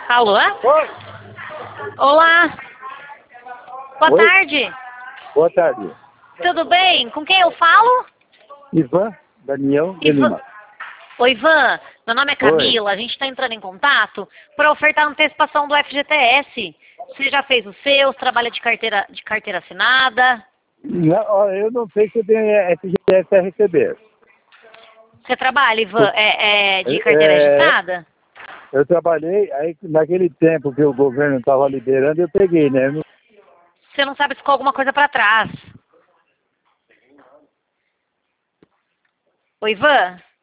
Alô? Oi. Olá. Boa Oi. tarde. Boa tarde. Tudo bem? Com quem eu falo? Ivan Daniel de Ivan. Lima. Oi, Ivan. Meu nome é Oi. Camila. A gente está entrando em contato para ofertar a antecipação do FGTS. Você já fez os seus? Trabalha de carteira assinada? Não, ó, eu não sei se eu tenho FGTS a receber. Você trabalha, Ivan, de carteira É, registrada? eu trabalhei, aí naquele tempo que o governo estava liberando, eu peguei, né? Você não sabe se ficou alguma coisa para trás. Oi, Ivan?